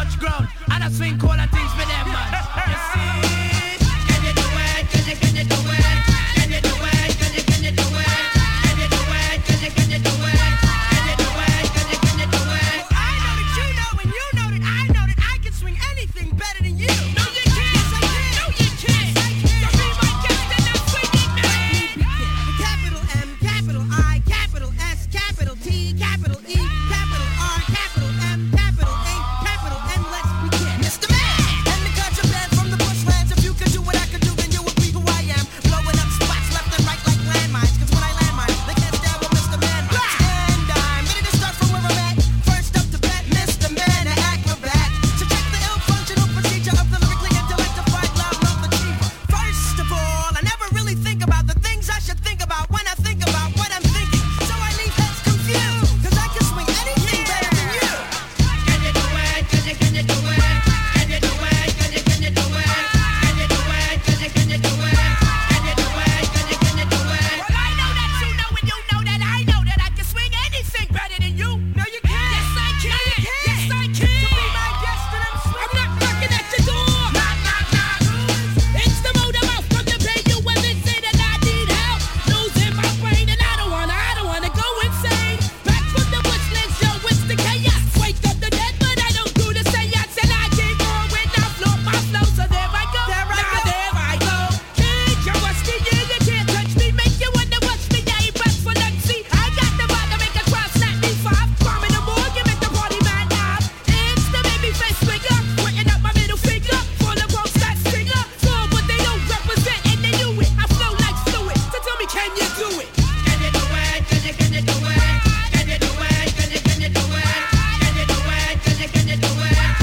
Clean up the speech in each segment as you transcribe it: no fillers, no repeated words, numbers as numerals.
touch ground. And I swing cool and things for them, man. You see? Can you do it? Can you do it? Can you do it? Can you do it? Can you do it? Can you do it? Can you do it? Can you do it? Can you do it? I know that you know and you know that I know that I can swing anything better than you. No, you can't. Yes, I can. No, you can't. Yes, I can. So be my guest and I'm swinging, man. Capital M, capital I, capital S, capital T, capital E, capital R, capital M, capital A, capital N. Let's begin. Mr. Man, and the contraband from the bushlands. If you could do what I could do, then you would be who I am. Blowing up spots left and right like landmines. Cause when I land mine, they can't stand with Mr. Man. And I'm ready to start from where I'm at. First up to bat, Mr. Man, an acrobat. To check the ill-functional procedure of the lyrically intellectified loud love achiever. First of all, I never really think about the things I should think about when I think about what I'm thinking. So I leave heads confused. Cause I can swing anything better than you. Can you do it? Can you do it? Can you do it? Can you do it? Can you do it? Can you do it? Can you do it? Can you do it? Can you do it? Well, I know that you know and you know that I know that I can swing anything better than you. No, you can't. Yes, I can. Yes, I can. To be my guest and I'm swinging. I'm not knocking at your door. Knock, knock, knock. It's the motor mouth from the pay you when they say that I need help. Losing my brain and I don't wanna go insane. Back from the bushlands, yo, it's the chaos. Wake up the dead, but I don't do the seance. And I keep on when I float my flow. So there I go. There I go. Kid, you're rusty, yeah, you can't touch me. Make you wonder what's me, I ain't best for nothing. See, I got the vibe to make a crowd snap me five. Bomb in the morgue, make the party mad now. It's the baby face figure, putting up my middle finger. Full of roast that stinger. For what they don't represent, and they knew it. I flow like fluid. So tell me, can you do it? Can you do it? Can you do it? Can you do it? Can you do it? Can you do it? Can you do it? Can you do it? Can you do it? Can you do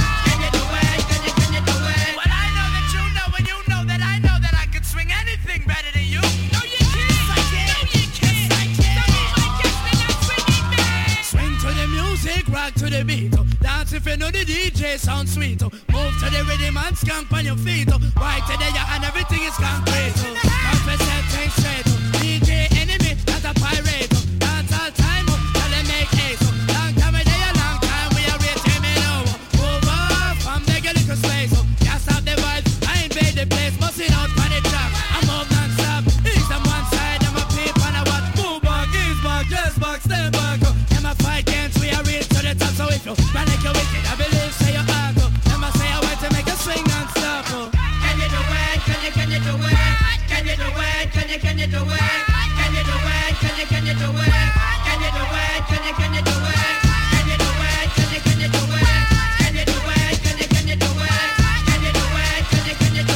it? Well, I know that you know and you know that I know that I can swing anything better than you. No, you can't. No, you can't. So be my guest and I'm swinging, man. Swing to the music, rock to the beat. Dance if you know the DJ sound sweet. Move to the rhythm and skank on your feet. Right to there and everything is concrete. Confess that thing straight. DJ enemy, not a pirate. Dance all time, tell them make ace. Long time we there, long time we are waiting me now. Move off, I'm begging little space. Can't stop the vibe, I invade the place. Busting out on the track, I move non-stop. East on one side, I'm a peep and I watch. Move back, ease back, yes back, stand back. Them a fight against, we are reach to the top. So if you run like you're wicked, I believe say you're hard. Them a say I want to make a swing non-stop. Can you do it? Can you do it? Can you do it? Can you do it? Can you do it? Can you do it? Can you do it? Can you do it? Can you do it? Can you do it? Can you do it? Can you do it? Can you do it? Can you do it? Can you do it? Can you do it? Can you do it? Can you do it? Can you do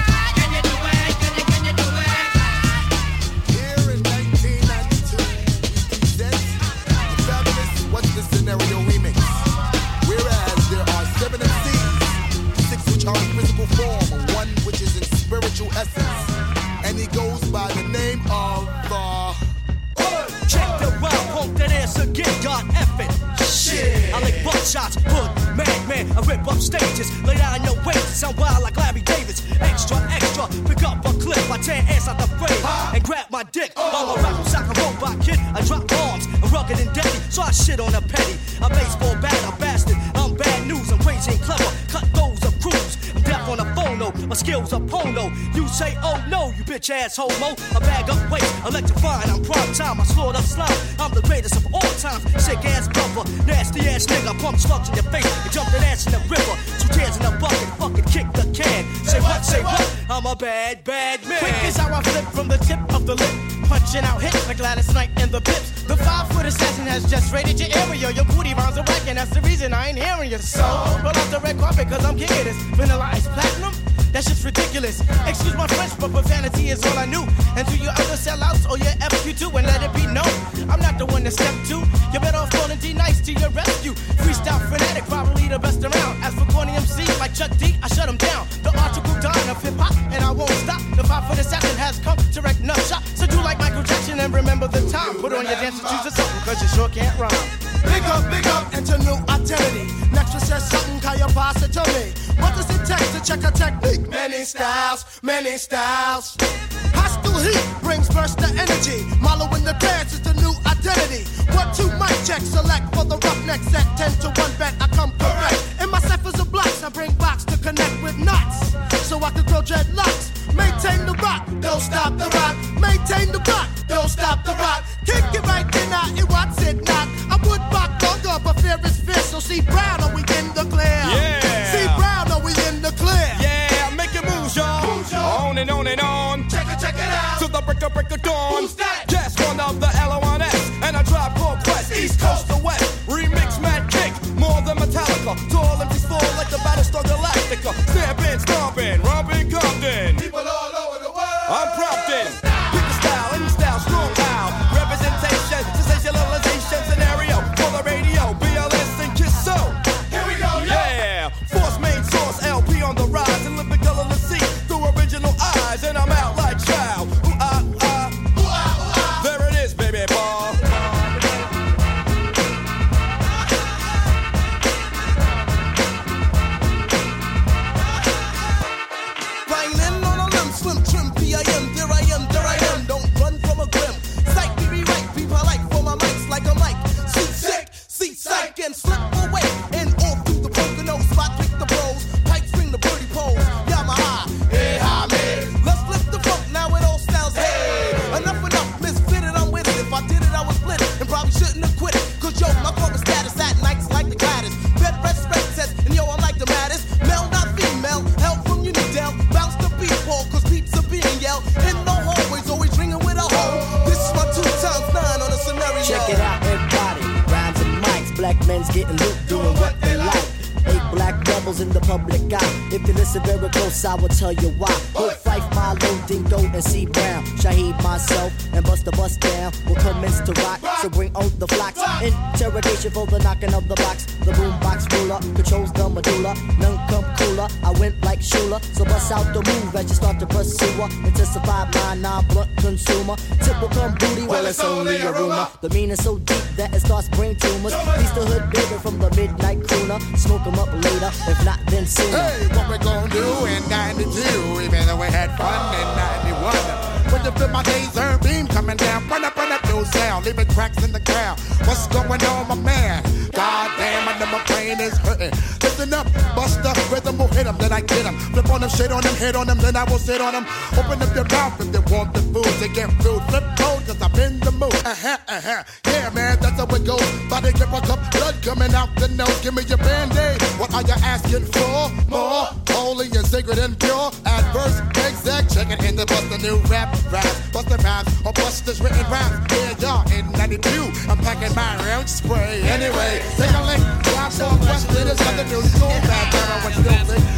it? Here in 1992, we present the fabulous What's the Scenario remix. Whereas there are 7 MCs, 6 which are in physical form, and 1 which is in spiritual essence. And he goes by the name of Check the round, pump that ass again, God F it. Shit, I like buckshots, hood, man, I rip up stages, lay down your waist, sound wild like Larry Davis. Extra, pick up a clip, I tear ass out the frame, and grab my dick. I'm a rap sock a robot kid, I drop bombs, I'm rugged and deadly, so I shit on a petty. I'm baseball bat, a bastard, I'm bad news, I'm crazy and clever, cut those of crews. I'm deaf on a phono, my skills are polo. You say, oh no, you bitch ass homo. I bag up weight, electrifying, I'm prime time, I slaughter slime. I'm the greatest of all times, sick ass brother, nasty ass nigga, pump slugs in your face, and jump that ass in the river. 2 tears in a bucket, fucking kick the can. Say what? I'm a bad man. Quick is how I flip from the tip of the lip. Punching out hits like Gladys Knight in the pips. The 5-foot assassin has just raided your area. Your booty rounds are whacking, that's the reason I ain't hearing you. So, roll out the red carpet cause I'm kicking this. Vanilla Ice Platinum? That shit's ridiculous. Excuse my French, but profanity is all I knew. And to your other sellouts or your FQ2, and let it be known, I'm not the one to step to. You better off calling D Nice to your rescue. Freestyle fanatic, probably the best around. As for corny MC like Chuck D, I shut him down. The article dine of hip hop, and I won't stop. The 5-foot assassin has come to wreck nut shop. So do like Michael Jackson and remember the time. Put on your dance and choose a song, cause you sure can't rhyme. Big up, into new identity. Next one says something, can you pass it to me? What does it take to check a technique? Many styles. Hostile heat brings burst of energy. Marlowe in the dance is the new identity. 1, 2, mic check, select for the roughneck set. 10 to 1 bet, I come correct. In my ciphers of blood. so I can grow dreadlocks. Maintain the rock, don't stop the rock. Maintain the rock, don't stop the rock. Kick it right then, it what's it not. I would rock longer, but fear is fierce. So see Brown, are we in the clear? Yeah. See Brown, are we in the clear? Yeah, make it move, y'all. On and on and on. Check it out. To the break of dawn. Who's that? Guess one of the LONS. And a Tribe Called Quest. East Coast to West. Remix mad kick. More than Metallica. Tall empties fall like the Battlestar Galactica. Stamping, stomping, romping Compton. People all over the world. I'm prompting. Pick the style, any style, strong out. Representation, sensationalization scenario. For the radio, BLS and Kiss So. Here we go, yo. Yeah, Force main source, LP on the rise, and living color to see through original eyes, and I'm out like child. Ooh, ah, ooh, ah. Ooh, ah, ooh, ah. There it is, baby ball. Riding on a limb, slim trim, P.I.M. There I am, don't run from a grim. Psych, be right, be polite for my mics like a mic. See psych, and slip away. And all through the Pocono spot, pick the bros. Pipes ring the birdie poles. Yamaha, hey, ha, man. Let's flip the funk, now it all sounds hey. Enough, misfitted, I'm with it. If I did it, I would split it. And probably shouldn't have quit it. Cause yo, my corporate status at nights like the Gladys. Bed rest, spread test, and yo, I'm like the maddest. Male, not female, help from Unidale. Bounce the beat pole, cause peeps are being yelled. In the hallways, always ringing with a hoe. This is my 2 times 9 on a scenario. Check it out, everybody. Rhymes and mics, black men's getting loot, doing what they like. 8 black devils in the public eye. If you listen very close, I will tell you why. Hood Fife, Milo, Dingo, and C. Brown. Shaheed, myself, and Busta Bust Down will commence to rock. So bring on the flocks. Interrogation for the knocking of the box. The boombox ruler controls the medulla. None come cooler. I went like Shula. So bust out the move as you start to pursue her. Intensify my non-blunt consumer. Tip will come booty, well it's only a rumor. The meaning so deep that it starts brain tumors. He's the hood baby from the midnight crooner. Smoke 'em up later, if not then sooner. Hey, what we gonna do in 92, even though we had fun in 91. When you feel my laser beam coming down, run up, no sound, leaving cracks in the ground. What's going on, my man? God damn, I know my brain is hurting. Listen up, bust the rhythm will hit 'em, then I get 'em. Flip on them, shit on them, hit on them, then I will sit on them. Open up your mouth if they want the food, they get food. Flip code, cause I'm in the mood. Yeah, man, that's how it goes. Body grip a cup, blood coming out the nose. Give me your band-aid. What are you asking for? More holy and sacred and pure. Adverse, exact, check it in the bust the new rap, bust the rhymes, or bust this written rhymes. Yeah, y'all, in 92, I'm packing my round spray. Anyway, take a lick, drop off west, it is nothing new. School back, I what you don't think.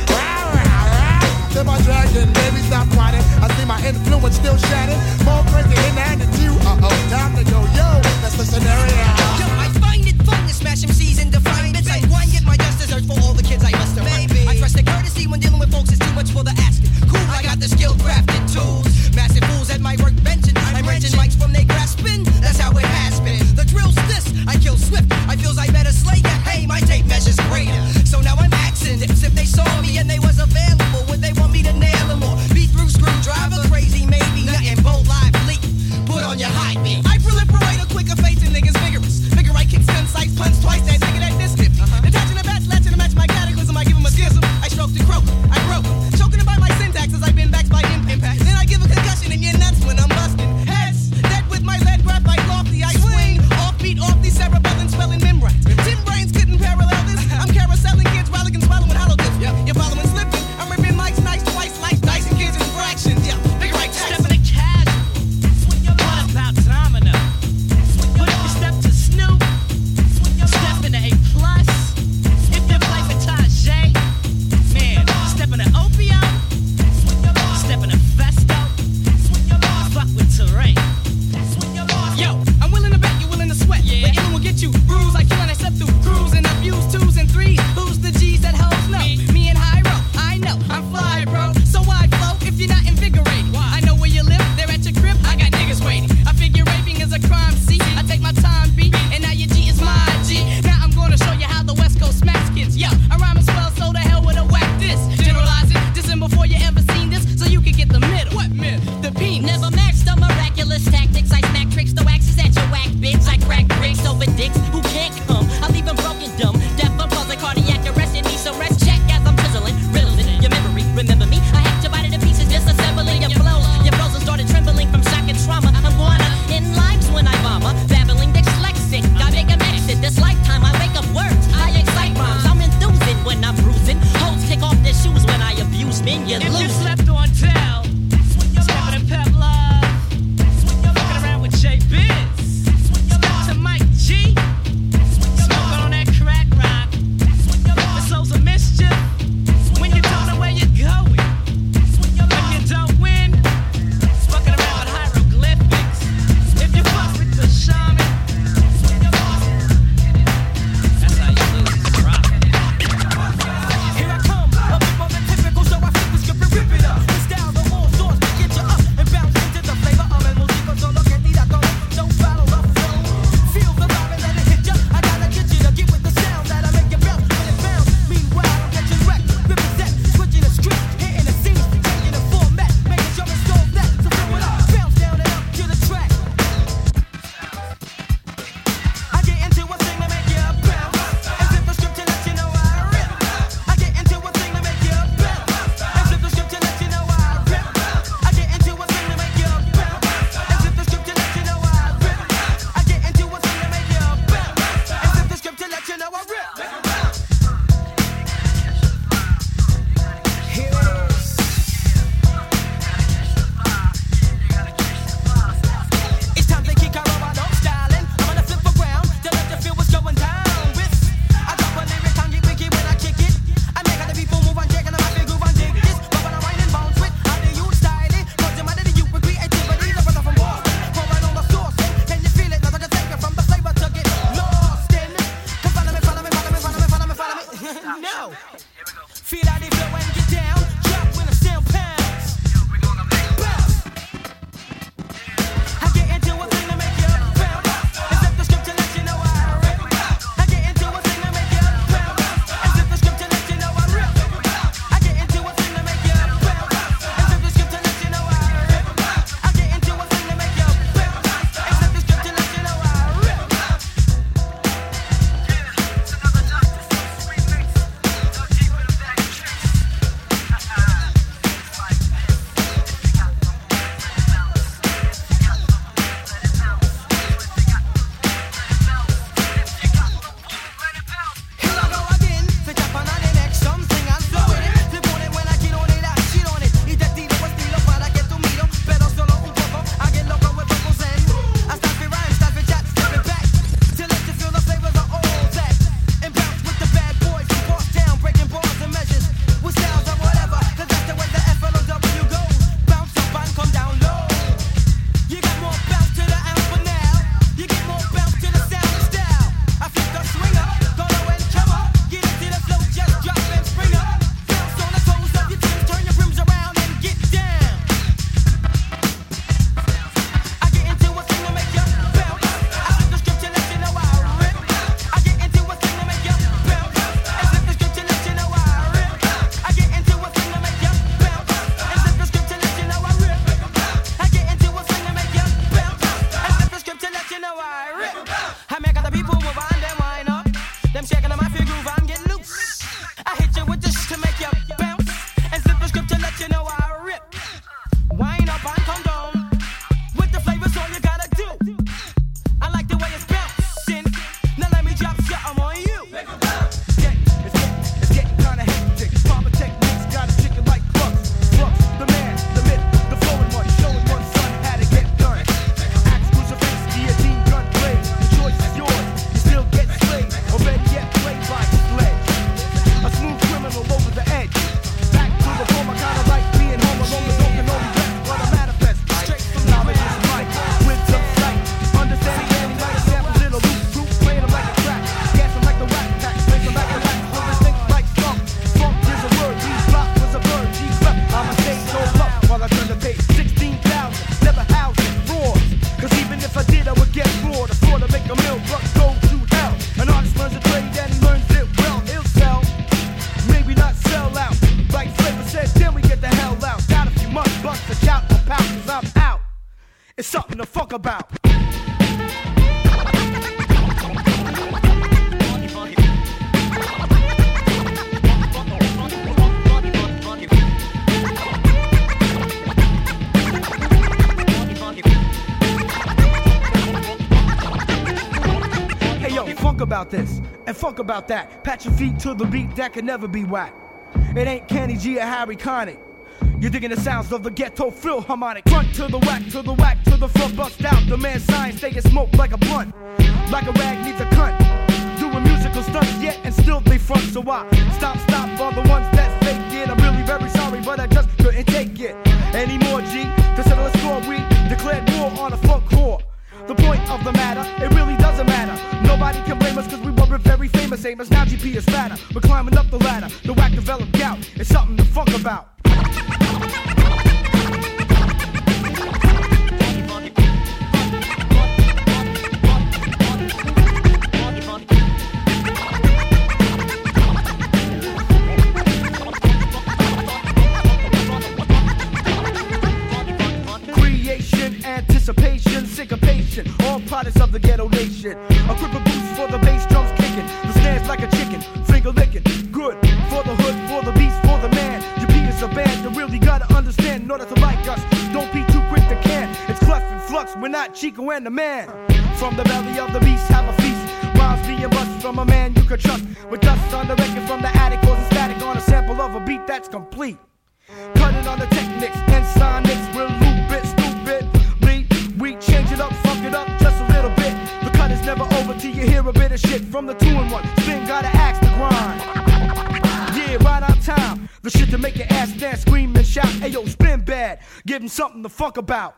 To my dragon, baby, stop whining. I see my influence still shining. More crazy in 92. Time to go, yo, that's the scenario. Yo, I find it fun to smash MCs and define bits. I one get my just desserts for all the kids I must have. I trust the courtesy when dealing with folks is too much for the asking. Cool, I got the skill crafted tools. Massive fools at my workbench and I'm wrenching mics from they grasping. That's how it has been. The drill's this, I kill swift. I feels I better slay ya. Hey, my tape measures greater. So now I'm axing dips. If they saw me and they was available, would they want me to nail them or be through screwdriver? Crazy, maybe nothing bold, live, bleak. Put on your high beat. I proliferate a quicker fate to niggas vigorous. Bigger right kicks 10 sights, punch twice, that nigga that this 50. Detaching the bats, latching to match my cataclysm. I give him a schism. I stroke the croak, I broke. Choking him by my syntax as I've been backed by impact. Then I give a concussion and you're nuts when I'm busting. Heads, dead with my lead grab like lofty. I swing, offbeat, off these cerebellum spelling membranes. Tim brains couldn't parallel this. I'm carouseling kids, rollicking, swallowing hollow tips. You're following slipping. I'm ripping mics nice twice like dice and kids in fractions. Yeah, nigga right Stepping to casual. What about domino? But if you step to Snoop, stepping to A+, if you play for Tajay, man, stepping to Opio, stepping to Festo, fuck with Terrain. Yo, I'm willing to bet you're willing to sweat. Yeah. But anyone will get you bruised like you and I step through crews and abuse 2s and 3s. Who's the G's that hoes know? Me and Hyro, I know, I'm fly, bro. So why flow if you're not invigorating? I know where you live, they're at your crib, I got niggas waiting. I figure raping is a crime, see? I take my time, B, and now your G is my G. Now I'm gonna show you how the West Coast smacks kids. Yo, I rhyme as well, so the hell with a whack this. Generalize it, dissing before you ever seen this, so you can get the middle. What myth? The penis. Never matched the miraculous tactics. I smack tricks, throw axes at your whack bitch. I crack bricks over dicks who can't come. I leave them broken, dumb, deaf, unplugged, cardiac arrest. It needs some rest. Check as I'm chiseling, riddling your memory. Remember me? I had I make all the people move on, them wind up. Them shaking on my feel groove and get loose. I hit you with this to make you bounce. And slip the script to let you know I rip. Wind up and come down. With the flavor's all you gotta do. I like the way it's bouncing. Now let me drop something on you. It's getting kinda hectic. Proper techniques got a chicken like Crux. Crux, the man, the myth, the flowing one, showing one son how to get done. Axe, crucifix, guillotine, gun, blade. The choice is yours. You still get slayed, or better yet, played by sledge. A smooth criminal over the edge. Back to the form, I kinda like being home alone. The don't can only rest what I manifest. Straight from knowledge is right, with some sight. Understanding any light samples in a loop group, playing them like a track. Gas them like the whack pack, place them like a whack. So they think like funk. Funk is a word, G-block was a bird, G-block. I'ma stay so up while I turn the page. 16,000, never housed in frauds. Cause even if I did, I would get floored. A floor to make a mill, truck go to hell. An artist learns a trade and he learns it well. He'll sell, maybe not sell out. Like Flavor said, then we get the hell out. Got a few months, bust the shout or pout, cause I'm out. It's something to fuck about. Hey yo, funk about this, and funk about that. Pat your feet to the beat that can never be whack. It ain't Kenny G or Harry Connick. You're digging the sounds of the ghetto Philharmonic. Front to the whack, to the whack, to the front, bust out. The man's sign, stay smoked like a blunt. Like a rag needs a cunt. Doing musical stunts yet, and still they front. So I stop for the ones that fake it. I'm really very sorry, but I just couldn't take it anymore, G. To settle a score, we declared war on a funk whore. The point of the matter, it really doesn't matter. Nobody can blame us cause we were very famous. Same as now GP is fatter. We're climbing up the ladder. The whack developed gout. It's something to funk about. Anticipation, syncopation, all products of the ghetto nation. A grip of boost for the bass drums kicking, the snares like a chicken, finger licking. Good for the hood, for the beast, for the man. GP is a band that really gotta understand in order to like us. Don't be too quick to can. It's Clef and Flux, we're not Chico and the man. From the belly of the beast, have a feast. Rhymes being bust from a man you could trust. With dust on the record from the attic, causing static on a sample of a beat that's complete. Cutting on the techniques and sonics, we're loop it, stupid. We change it up, fuck it up just a little bit. The cut is never over till you hear a bit of shit from the 2-in-1. Spin gotta axe the grind. Yeah, right on time. The shit to make your ass dance, scream and shout. Ayo, spin bad. Give him something to fuck about.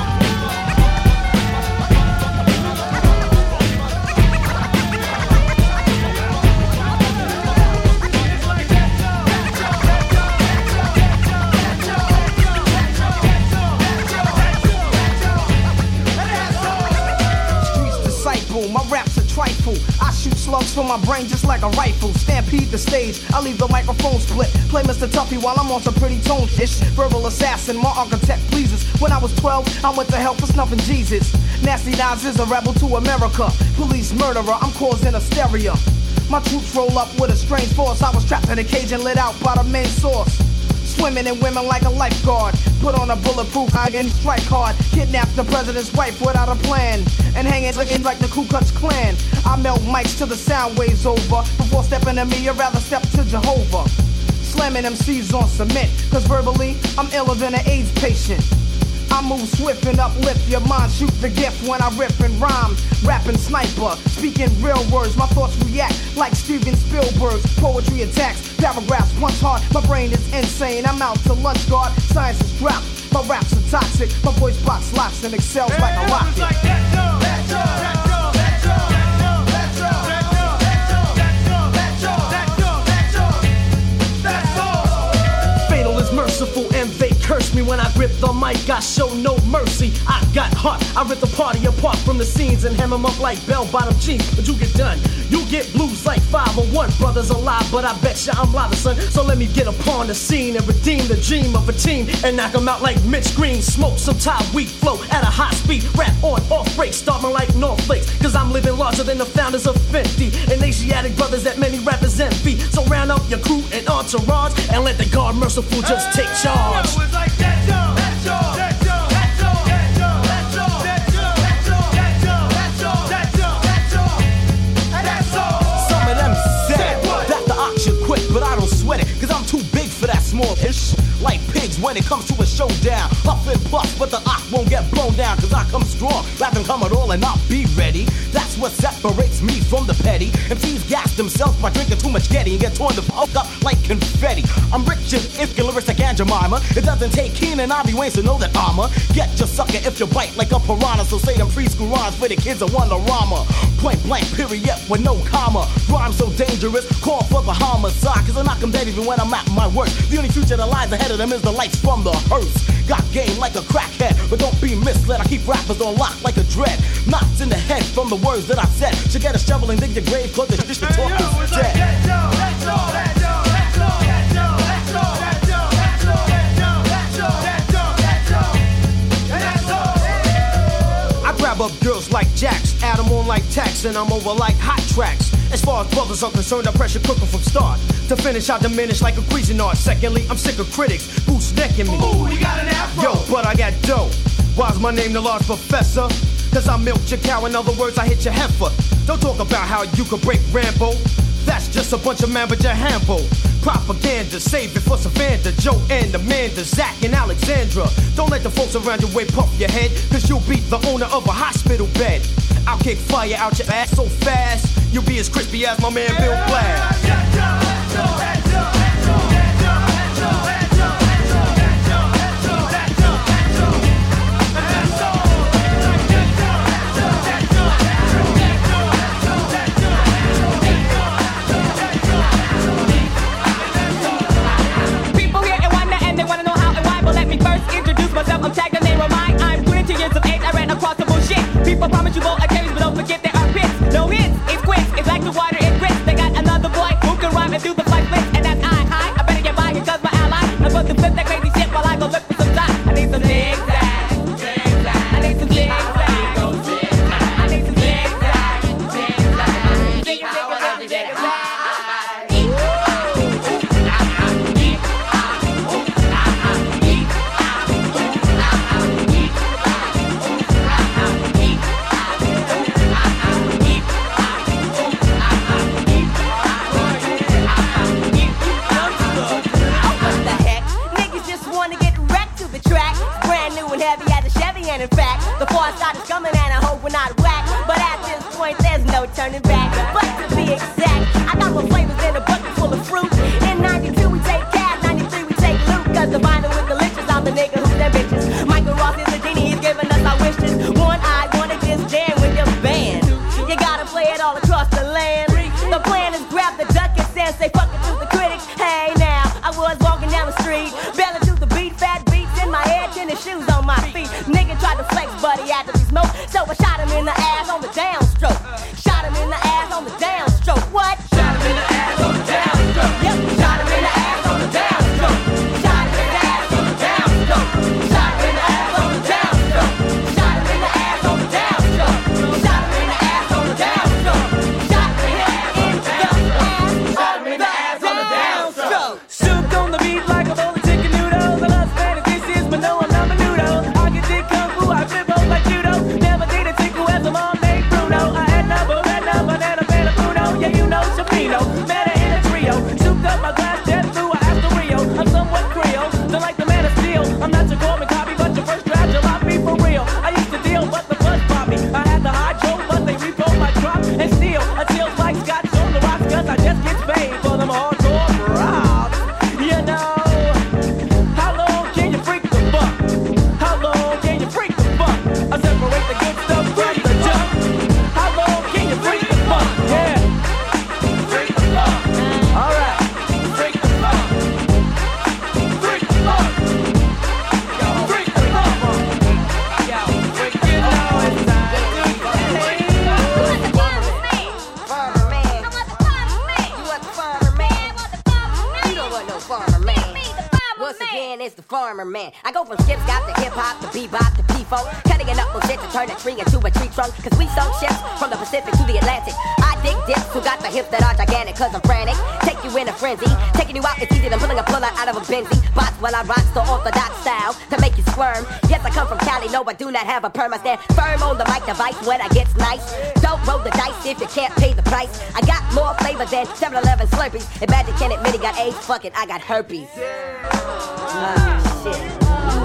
My raps are trifle. I shoot slugs from my brain just like a rifle. Stampede the stage, I leave the microphone split. Play Mr. Tuffy while I'm on some pretty tone ish. Verbal assassin, my architect pleases. When I was 12, I went to hell for snuffing Jesus. Nasty Nas is a rebel to America. Police murderer, I'm causing hysteria. My troops roll up with a strange force. I was trapped in a cage and lit out by the main source. Swimming in women like a lifeguard. Put on a bulletproof eye and strike hard. Kidnap the president's wife without a plan. And hang it looking like the Ku Klux Klan. I melt mics till the sound waves over. Before stepping to me, I'd rather step to Jehovah. Slamming MCs on cement. Cause verbally, I'm iller than an AIDS patient. I move swift and uplift your mind. Shoot the gift when I rip and rhyme. Rapping sniper, speaking real words. My thoughts react like Steven Spielberg's. Poetry attacks, paragraphs punch hard. My brain is insane, I'm out to lunch guard. Science is dropped, my raps are toxic. My voice box locks and excels like a rocket. Fatal is merciful and they curse me when I grip the mic. I show no mercy. I got heart. I rip the party apart from the scenes and hem them up like bell-bottom jeans. But you get done. You get blues like 501. Brothers alive, but I bet ya I'm live, son. So let me get upon the scene and redeem the dream of a team and knock them out like Mitch Green. Smoke some Thai weed flow at a high speed. Rap on off break, starting like North Flakes. Cause I'm wiser than the founders of 50 and Asiatic brothers that many rappers envy. So round up your crew and entourage and let the God merciful just take charge. Yo, it's like that, yo, that's all, that's all, that's all, that's all, that's all, that's all, that's all, that's all, that's all, that's all, that's all. Some of them said that the ox should quit, but I don't sweat it, cause I'm too big for that small ish. Like pigs when it comes to a showdown. Puff and puff, but the ox won't get blown down, cause I come strong, rather come at all and not be ready. That's what separates me from the petty. MCs gas themselves by drinking too much Getty and get torn the fuck up like confetti. I'm rich and if your lyrics like Aunt Jemima. It doesn't take Keen and Ivy Wayne to know that I'ma get your sucker if you bite like a piranha. So say them preschool rhymes for the kids that want a rama. Point blank period with no comma. Rhyme so dangerous, call for the homicide, cause I knock them dead even when I'm at my worst. The only future that lies ahead of them is the lights from the hearse. Got game like a crackhead, but don't be misled. I keep rappers on lock like a dread. Knots in the head from the words that I said. Should get a shovel and dig your grave, cause the shit to talk is dead. That's all, that's all, that's all, that's all, that's all, that's all, that's all, that's all, that's all, that's all, that's all, that's all. I grab up girls like Jax, add them on like tax, and I'm over like hot tracks. As far as brothers are concerned, I pressure cook them from start to finish. I diminish like a Cuisinart. Secondly, I'm sick of critics boots necking me. Ooh, you got an afro. Yo, but I got dough. Why's my name the large professor? Cause I milked your cow, in other words, I hit your heifer. Don't talk about how you could break Rambo. That's just a bunch of Mamba Jahambo. Propaganda, save it for Savannah, Joe and Amanda, Zach and Alexandra. Don't let the folks around your way puff your head, cause you'll be the owner of a hospital bed. I'll kick fire out your ass so fast, you'll be as crispy as my man Bill Black. I'm tagged the name of mine. I'm 22 years of age. I ran across the bullshit. People promise you vote against, but don't forget there are pits. No hits, it's quick. It's like the water, it grits. They got another boy who can rhyme and do the flight flips, and that's I better get by because my ally. I'm supposed to flip that crazy shit while I go look for some time. I need some zigzags. I need some zigzags. I need some zigzags. And in fact, the far side is coming and I hope we're not whack. But at this point, there's no turning back. But to be exact, I got more flavors than a bucket full of fruit. In 92 we take cash, 93 we take loot. Cause the vinyl with delicious, I'm the nigga who's them bitches. Michael Ross is the genie, he's giving us our wishes. One eye wanna just jam with your band. You gotta play it all across the land. The plan is grab the duck and sand, say fuck it to the critics. Hey now, I was walking down the street, belly to the beat, fat beats in my head, tennis shoes on my feet. Nigga tried to flex, buddy, after he smoked. So I shot him in the ass on the downstroke. Shot him in the ass on the downstroke. What? Shot him in the ass on the downstroke. Yep, shot him in the ass on the downstroke. Shot him in the ass on the downstroke. Shot him in the ass on the downstroke. Shot him in the ass on the downstroke. Shot him in the ass on the downstroke. Shot him in the ass. Shot him in the ass on the downstroke. Souped on the beat like a bowl of chicken noodles. I love Spanish dishes, but no, I'm not menudo. I can dig kung fu, I flip over like judo. Never did a tickle as a mom made is the farmer man. I go from skip scott to hip hop to bebop to p-funk, cutting it up with shit to turn a tree into a tree trunk. Cause we sold ships from the Pacific to the Atlantic. I dig dips who got the hips that are gigantic. Cause I'm frantic, take you in a frenzy. Taking you out is easier than pulling a puller out of a Benzie. Bots while I rock the orthodox style to make you squirm. Yes, I come from Cali, no, I do not have a perm. I stand firm on the mic device when I get nice. Don't roll the dice if you can't pay the price. I got more flavor than 7-Eleven Slurpees. If Magic can't admit he got AIDS, fuck it, I got herpes. Shit.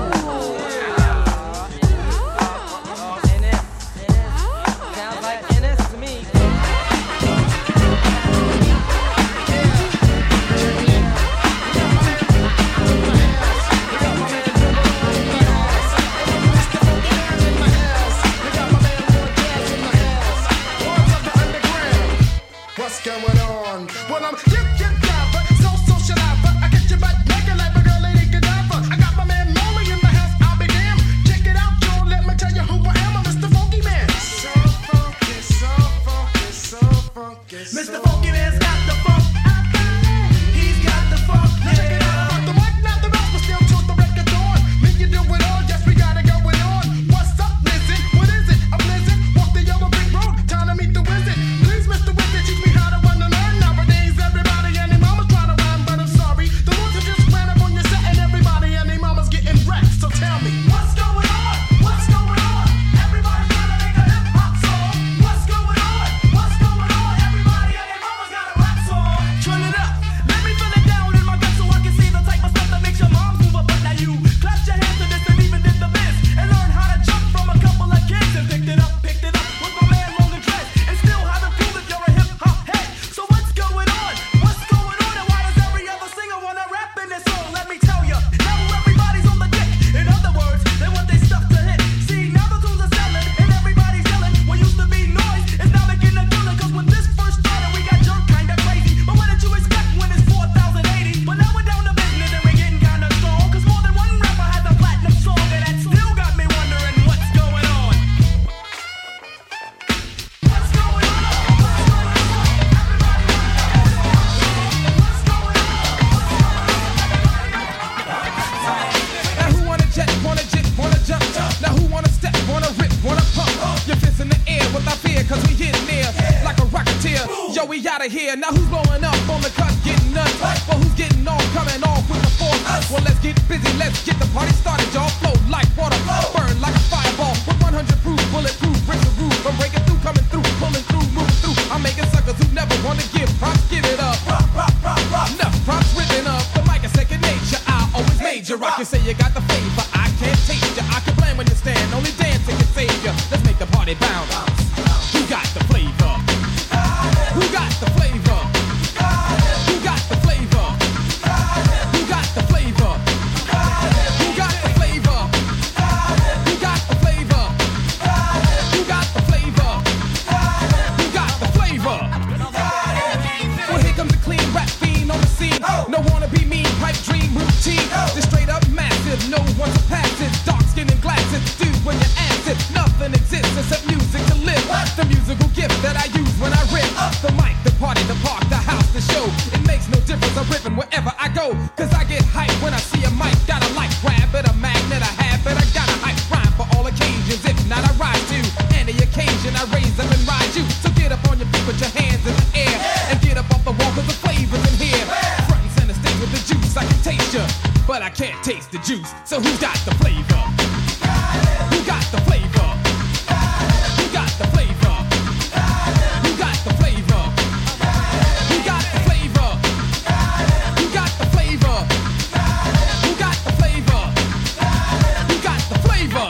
What's going on? Well, I'm but so socializer. I get your butt naked like a girl, Lady Godiva. I got my man Molly in the house, I'll be damned. Check it out, Joe, let me tell you who I am. I'm Mr. Funky Man. So funky, so funky, so funky. Mr. Funky Man's got the funk. He's got the funk. Check it out. The mic, not the mouse, but still choose the record on. Me, you do it all, yes, we got it going on. What's up, listen? What is it? A blizzard? Walk the yellow brick road, time to meet the wizard. Please, Mr. Wizard, teach me how to run and learn. Nowadays, everybody and their mama's trying to rhyme, but I'm sorry. The ones who just ran up on your set and everybody and their mama's getting wrecked. So tell me, what's going on? What's going on? Everybody trying to make a hip-hop song. What's going on? What's going on? Everybody and their mama's got a rap song. Turn it up. Let me fill it down in my gut so I can see the type of stuff that makes your moms move up. But now you clap your hands to this and even did the biz and learn how to jump from a couple of kids and picked it up with my man Long and Dread and still haven't proved if you're a hip-hop head. So what's going on? What's going on? And why does every other singer wanna rap in this song? Let me tell ya, now everybody's on the dick. In other words, they want their stuff to hit. See, now the tunes are selling and everybody's yelling. What used to be noise is now making a killing. Cause when this first started, we got jerked kinda crazy. But what did you expect when it's 4,080? But now we're down to business and we're getting kinda strong. Cause more than one rapper has a platinum song, and that still got me wondering what's going on. What's going on? Now who wanna jet, wanna jit, wanna jump? Now who wanna step, wanna rip, wanna pump? Your fists in the air without fear, cause we hitting there like a rocketeer. Yo, we outta here. Now who's blowing up on the cut, getting nuts? Well, who's getting on, coming off with the force? Well, let's get busy, let's get the party started, y'all. Flow like water, burn like a fireball with 100 proof, bulletproof, break the roof. I'm breaking through, coming through, pulling through, moving through. I'm making suckers who never wanna give props, give it up. Enough props written up. The mic is second nature. I always made you rock. You say you got the flavor, I can't taste you. I can blame when you stand, only dancing can save you. Let's make the party bounce. Who got the flavor? Who got the flavor? Who got the flavor? Who got the flavor? Who got the flavor? Who got the flavor? Who got the flavor? Who got the flavor? Well, here comes a clean rap fiend on the scene. No wanna be mean, pipe dream routine. Just straight up massive, no one to pass it. Dark skin and glasses, dude, when you ask it, nothing exists except music to live. The musical gift that I use when I rip. The mic, the party, the park, the house, the show. It makes no difference, I'm ripping wherever I go. Cause I get hyped when I see a mic. Got a light grab it, a magnet, a habit. I got a hype rhyme for all occasions. If not, I rise to any occasion. I raise them and ride you. So get up on your feet, put your hands in the air. And get up off the wall, cause the flavor's in here. Front and center, stay with the juice. I can taste you, but I can't taste the juice. So who got the flavor? Who got the flavor? Who got the flavor? Who got the flavor? Who got the flavor? Who got the flavor? Who got the flavor? Who got the flavor?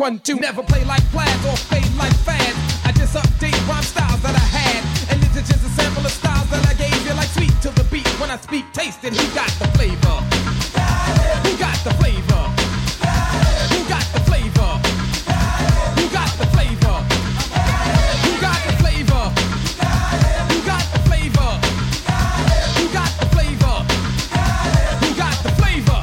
1, 2. Never play like plans or fade like fads. I just update rhyme styles that I had. And this is just a sample of styles that I gave you, like sweet to the beat. When I speak, taste it. Who got the flavor? Who got the flavor? Who got the flavor? Who got the flavor? Who got the flavor? Who got the flavor? Who got the flavor? Who got the flavor?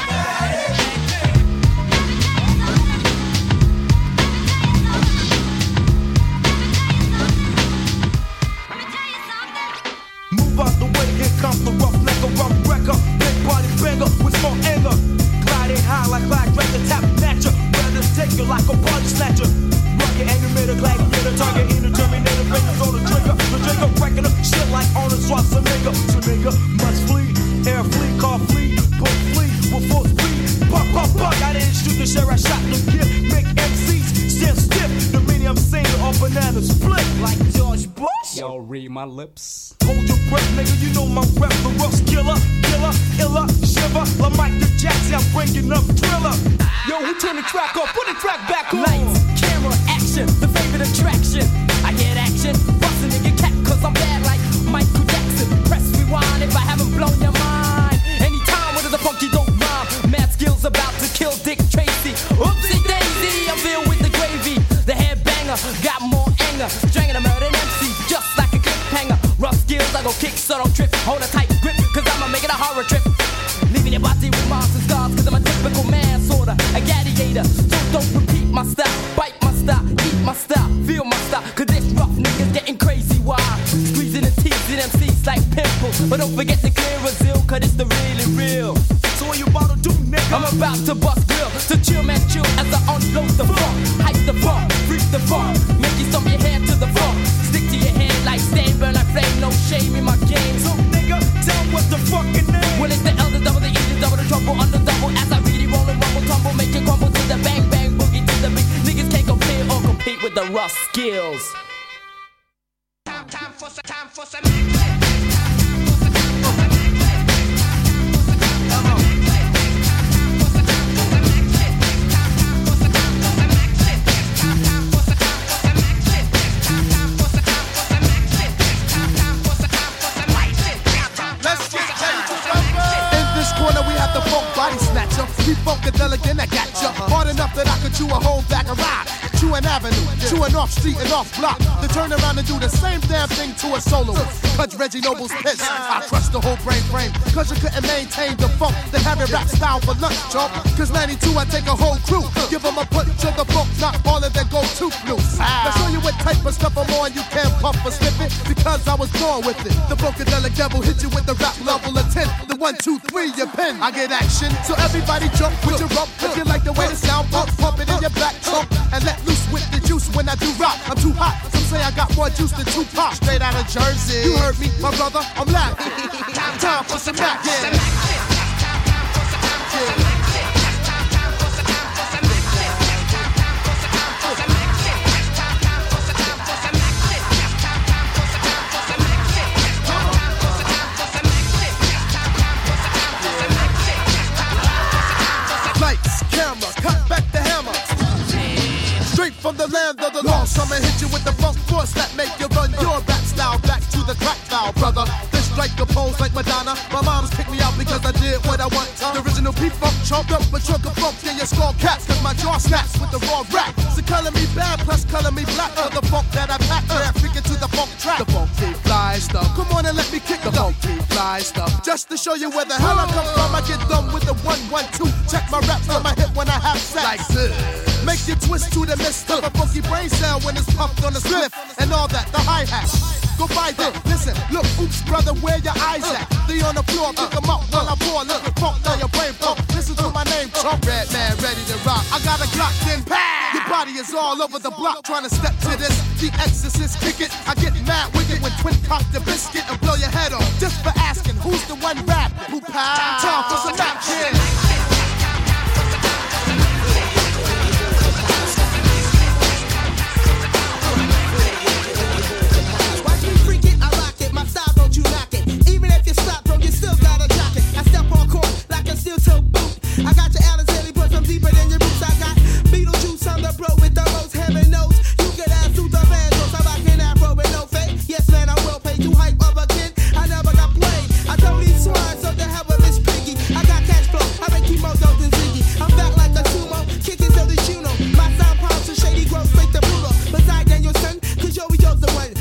Move out the way, here comes the rough nigga, rough wrecker, big body banger with more anger. Gliding high like Clyde Drake, tap matcher, rather take you like a body snatcher. Rugged animator, gladiator, target in the Terminator, fingers on the trigger wrecking up shit like Arnold Schwarzenegger. So nigga must flee, air flee, car flee, boat flee with full speed. Pop, pop, pop, I didn't shoot the share, I shot the gift. Make MCs stand stiff, the medium singer or banana split like George Bush. Yo, read my lips. Hold your breath, nigga, you know my rep, the rough killer, illa, shiver, like Michael Jackson, I'm bringing up Thriller. Yo, who turned the track off? Put the track back on. Lights, camera, action, the favorite attraction. I get action, bust a nigga cat, cause I'm bad like Michael Jackson. Press rewind if I haven't blown your mind. Anytime with the funky dope rhyme. Mad skills about to kill Dick Tracy. Oopsie daisy, I'm filled with the gravy. The headbanger got more anger. Stringing a murder MC just like a cliffhanger. Rough skills, I go kick, so don't trip. Hold a tight grip, cause I'ma make it a horror trip. Leaving your body with monster scars, cause I'm a typical manslaughter, a gladiator. So don't repeat my style, bite my style, eat my style, feel my style. Cause this rough nigga's getting crazy wild. Squeezing and teasing MCs like pimples. But don't forget to clear a zeal, cause it's the really real. So what you about to do, nigga? I'm about to bust grill, to chill man chill as I unload the funk. Hype the funk, freak the funk, make you stomp your head to the funk. Stick to your head like stain, burn like flame, no shame in my game. So nigga, tell what the fucking name. Well, it's the L, the double, the E, the double, the trouble, under double. As I really roll and rumble, tumble, make it crumble to the bang, bang, boogie to the beat. Niggas can't compare or compete with the rough skills. Time for some body snatcher, keep funkadelic and I gotcha. Hard enough that I could chew a whole bag of rock. Chew an avenue, chew an off street and off block. To turn around and do the same damn thing to a soloist. Cause Reggie Noble's pissed. I crushed the whole brain frame. Cause you couldn't maintain the funk. Then have it rap style for lunch, chump. Cause 92 I take a whole crew. Give them a punch of the funk, not all of them go too loose. Now show you what type of stuff I'm on. You can't puff or slip it. Because I was born with it. The funkadelic devil hit you with the rap level of 10. The 1, 2, 3, your pen. I get action. So everybody jump with your rump. If you like the way the sound pump it in your back trunk. And let loose with the juice when I do rock. I'm too hot. Some say I got more juice than Tupac. Straight out of Jersey. You heard me, my brother. I'm laughing. Time for some action. Lights, camera, cut back the hammer. Straight from the land of the lost. I'ma hit you with the funk force that make you run your rap style back to the crack style, brother. This strike the pose like Madonna. My mom's kicked me out because I did what I want. The original P-Funk chopped up a chunk of funk in your skull caps. Cause my jaw snaps with the raw rap. So color me bad plus color me black. For the funk that I pack, yeah, freaking to the funk track. The funky fly stuff. Come on and let me kick the funky fly stuff. Just to show you where the hell I come from, I get done with the 1, 1, 2. Check my raps on my hip when I have sex. Like this. Make you twist to the mist of a funky brain cell when it's pumped on the spliff and all that, the hi-hat. Go by that, listen, look, oops, brother, where your eyes at? They on the floor, pick them up while I pour a little funk down your brain pump. Listen to my name, Trump, red man, ready to rock. I got a Glock, then pow! Your body is all over the block trying to step to this. The Exorcist, kick it. I get mad wicked when twin cock the biscuit and blow your head off. Just for asking, who's the one rapping? Who pow? Time for some action. I got your Alice Haley, but I'm deeper than your roots. I got Beetlejuice on the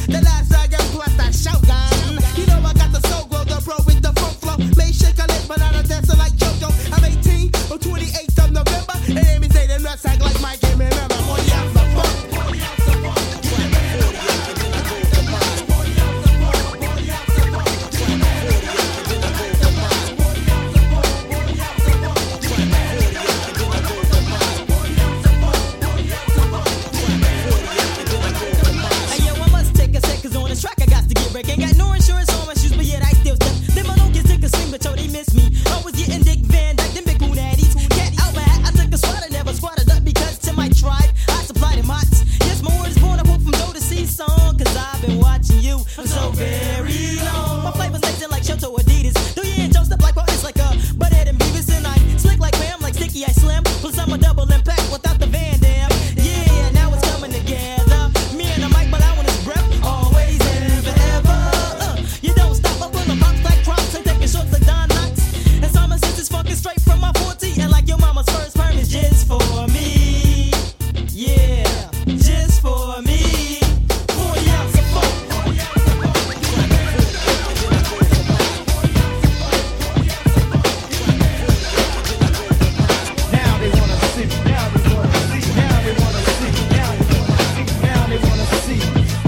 The last dragon plus that Shogun. You know I got the soul glow, the pro with the funk flow. May shake a leg, but I don't dance like JoJo. I'm 18 on 28th of November. And they be saying the nuts act like Mike and remember. 40 ounce of funk. 40 ounce of funk. 40 ounce of funk. Ain't got no insurance on my shoes, but yet I still step. Them I don't get sick of swing, but yo, they miss me. I was getting Dick Van Dyke, them big coon addies. Cat out my hat, I took a swat, I never squatted up because to my tribe, I supplied them hots. Yes, my word is born, I quote from Doe to C song, cause I've been watching you for so very long. My flavor's lacing like Shoto Adidas. Do you and Joe step like artists like Butthead and Beavis, and I'm slick like Bam, like Sticky, I slim. Plus I'm a double impact without the Van Dam. Yeah, now it's coming together. Me and the mic, but I want his breath. Always and forever. You don't stop up on the box like crops and taking shots like Don Knotts. And some sisters fucking straight from my 40. And like your mama's first perm is just for me. Yeah, just for me. 40 ounce of funk. Now they wanna see, now they wanna see, now they wanna see, now they wanna see, now they wanna see.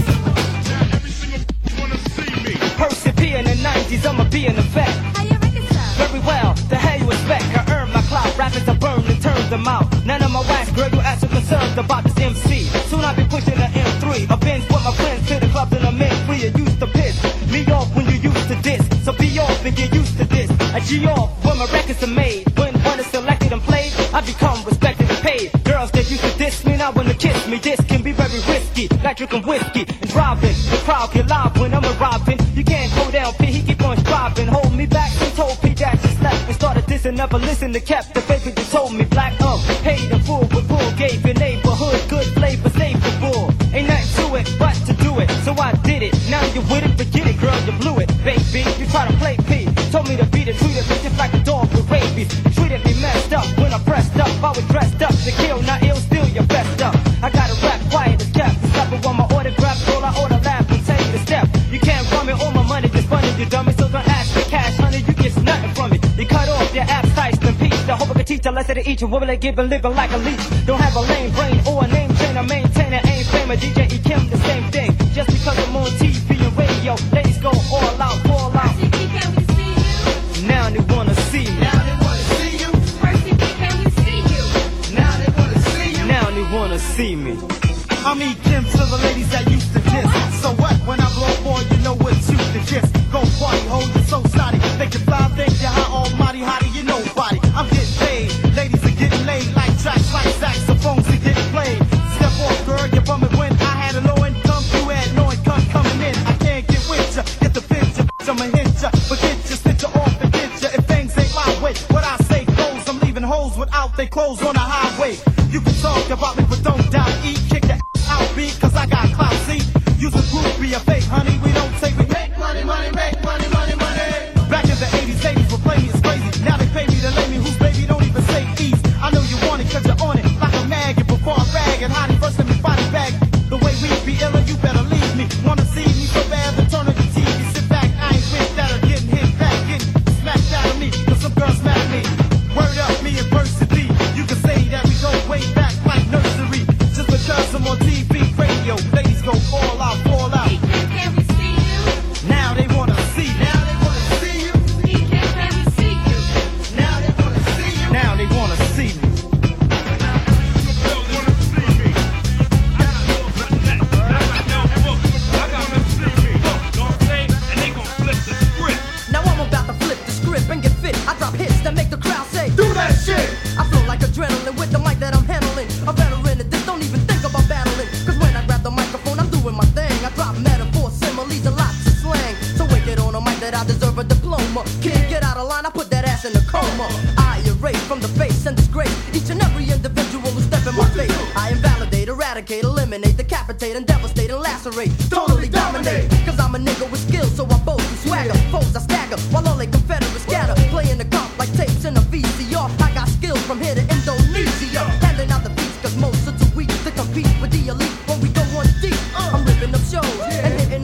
Percy P in the 90s, I'ma be in effect. How you reconcile? Very well, the hell you expect? I earn my clout, rappers I burn and turn them out. None of my wax, girl, you ask concerned about this MC. Soon I'll be pushing the M3. A Benz with my friends to the clubs and I'm in free. You used to piss me off when you used to diss. So be off and get used to this. I G off when my records are made. When one is selected and played, I become respected and paid. Girls that used to diss me now wanna kiss me. This can be very risky, like drinking whiskey and driving. The crowd get live when I'm arriving. You can't go down, P, he keep on striving. Hold me back and told P that you slept and started dissing. Never listened to kept the baby you told me. Black paid in full, but bull gave your neighborhood good flavor, save the bull. Ain't nothing to it but to do it, so I did it. Now you with it, forget it, girl, you blew it, baby. You try to play P, told me to beat it, treated me just like a dog with rabies. Treated me messed up when I pressed up. I was dressed up to kill, not ill, still you're best up. I gotta rap quiet as kept. Slap it on my autograph, roll I order laugh and tell you the step. You can't run me all my money, just funny, you dummy. So don't ask for cash, honey, you get nothing from it. You cut off your appetites and peace. I hope I can teach a lesson to each and woman they give and living like a leech. Don't have a lame brain or a name chain, I maintain it, ain't fame. A DJ E. Kim, the same thing. Just because I'm on TV and radio, ladies go all out, fall out. Now they wanna see me. Now they wanna see you. Can we see you? Now they wanna see you. Now they wanna see me. I'm E. Kim to the ladies that used to diss. So what? When I blow up on, you know what's you to kiss. Go party, hold it so snotty. Think you fly, think you high, almighty, how do you nobody? I'm getting paid. Ladies are getting laid like tracks, like saxophones are getting played. Step off, girl, you're bumming when I had a low income, you had no income coming in. I can't get with ya, get the picture, I'ma hit ya. Forget ya, sit ya off and get ya. If things ain't my way, what I say goes. I'm leaving hoes without they clothes on the highway. You can talk about me, but don't doubt eat. Kick the out beat, cause I got clout, see? Use a groupie, a fake honey, we don't take, we make money, money, make money, money, money. Back in the 80s, ladies would play me as crazy. Now they pay me to lay me, whose baby don't even say ease. I know you want it, cause you're on it, like a maggot before I rag. And honey, first let me body bag. The way we be illin', you better leave me. Wanna see me so bad, then turn on the TV, sit back. I ain't with that or getting hit back, getting smacked out of me, cause some girls mad at me. Word up, me and Percy B. You can say that we go way back like nursery. Just because I'm on TV, radio, ladies go all out, fall out. Can we see you? Now they wanna see, now they wanna see you. Can we see you? Now they wanna see you. Now they wanna see me. Now I'm about to flip the script and get fit. I drop hits that make the crowd say, Do that shit. I flow like adrenaline with the mic that I'm handling. A veteran at this, don't even think about battling. Cause when I grab the microphone, I'm doing my thing. I drop metaphors, similes, and lots of slang. So wake it on a mic that I deserve a diploma. Kid, get out of line, I put that ass in a coma. I erase from the face and disgrace each and every individual who step in my face. I invalidate, eradicate, eliminate, decapitate, and devastate, and lacerate. Totally dominate. Cause I'm a nigga with skills, so I boast and swagger. Foes I stagger, while all they Confederates scatter. Playing the comp like tapes in a VCR. I got skills from here to Indonesia. Handing out the beats, cause most are too weak to compete with the elite. When we go on deep, I'm ripping up shows and hitting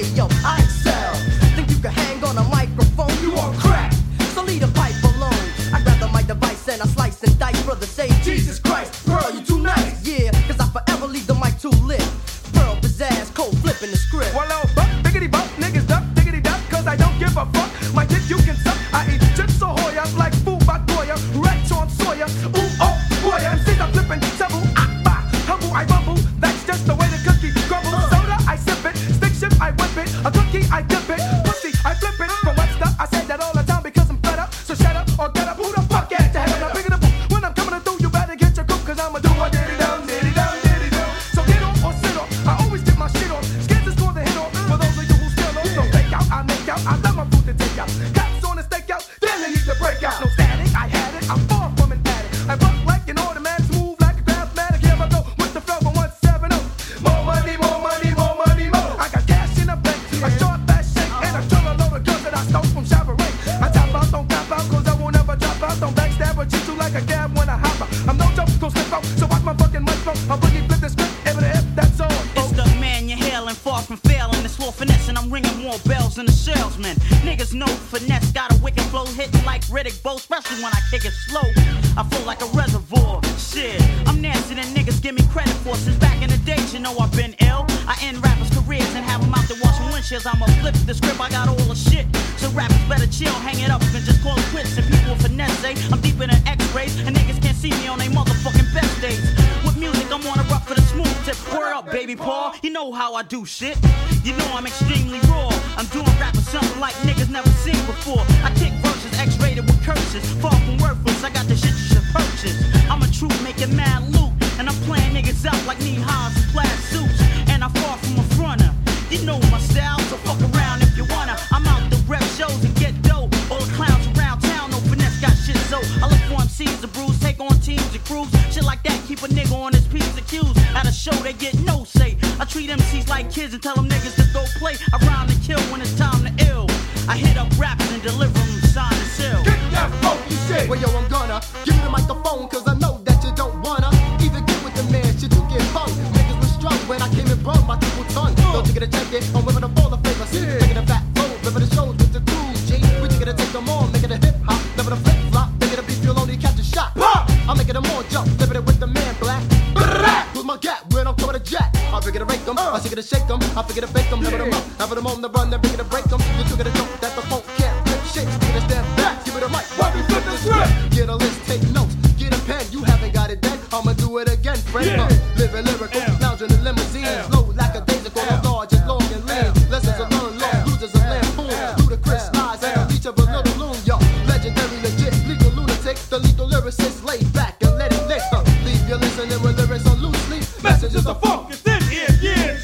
hey yo, I excel. Think you can hang on a microphone? You on crack. So leave the pipe alone. I grab the mic device and I slice and dice. Brother say, Jesus Christ, Pearl, you too nice. Yeah, cause I forever leave the mic too lit. Pearl, pizzazz, cold flipping the script. Well, oh, buck, biggity buck, niggas duck, diggity duck, cause I don't give a fuck. My dick you can suck. I eat chips ahoy, I'm like food by Goya, Red on Sawyer. Ooh, oh, boy, MCs are flipping, taboo, humble, I bumble. That's just the way the cookie crumbles. Soda, I sip it, stick shift, I whip it. A cookie, I dip it, pussy, I flip it. From Webster, I say that all the time because I'm fed up. So shut up or get up, who the fuck at the head? I'm bigger than when I'm coming through, you better get your cook, cause I'ma do a diddy dum, diddy dum, diddy dum. So get on or sit on, I always get my shit on. Scared to score the hit on, for those of you who still on. So fake out, I make out, I love my food to take out. Cops on the stake out, then they need to break out. No static, I had it, I'm far from an addict. I buck like an automatic, smooth like a Craftmatic. Here I go with the flow from 170. More money, more money, more money, more. I got cash in the bank, a short fast shake, and a trailer load of guns that I stole from Chevrolet. I top out, don't tap out, cause I won't ever drop out. Don't backstab or cheat you like a cab when I hop out. I'm no joke, go slip out, so watch my fucking mic flow. I'll boogie flip the script, ever the F, that's all. It's the man you're hailing, far from failing. It's for finesse, and I'm ringing more bells than the salesman. Niggas know finesse, got a wicked flow, hitting like Riddick Bowe, especially when I kick it slow. I flow like a reservoir. Shit, I'm nasty than niggas give me credit for. Since back in the days, you know I've been ill. I end rappers' careers and have them out there washing windshields. I'ma flip the script, I got all the shit. So rappers better chill, hang it up, and just call it quits. And people with finesse say I'm deeper than X-rays, and niggas can't see me on they motherfucking best days. With music, I'm on a rough for the smooth tip. Word up, baby Paul, you know how I do shit. You know I'm extremely raw. I'm doing rap with something like niggas never seen before. I kick verses X-rated with curses, far from worthless. I got the shit you should purchase. I'm a truth making mad loot, and I'm playing niggas out like knee-highs and plaid suits. And I'm far from a fronter. You know my style, so fuck around if you wanna. I'm out to rep shows and get dope. All the clowns around town, no finesse got shit, so I look for MCs to bruise, take on teams and crews. Shit like that, keep a nigga on his P's and Q's. At a show, they get no say. I treat MCs like kids and tell them niggas to go play. I rhyme to kill when it's time to ill. I hit up raps and deliver them sign and seal. Get that funky shit. Well, yo, I'm gonna give you the microphone, cause I know that you don't wanna either get with the man, shit, you get hung. Niggas was strong when I came and brung my people tongue. Don't you get a check it, I'm whipping up all the flavors. Taking a fat load, ripping the shows with the crew, G. We just gonna take them on, making a hip hop, never the flip flop, making a beat feel only catch a shot. I'm making them all jump, living it with the man black. With my gap, when I'm coming to jack, I figure to rake them, I figure to shake them, I figure to bake them, never them up, never them on the run, never gonna break them. You took it a joke that the funk can't rip shit. Get a step back, give it a mic, while we flip the script. Get a list, take notes, get a pen, you haven't got it then, I'ma do it again, friend. Living lyrical, lounging in limousines, low like a daisical, large and long and lean. Lessons to learn, long losers of lampoon, ludicrous lies and the reach of a little loon, yo. Legendary, legit, legal lunatic, the lethal lyricist, laid back and let it lick. Leave you listening with lyrics on loose sleep. Messages of funk is this. Yeah.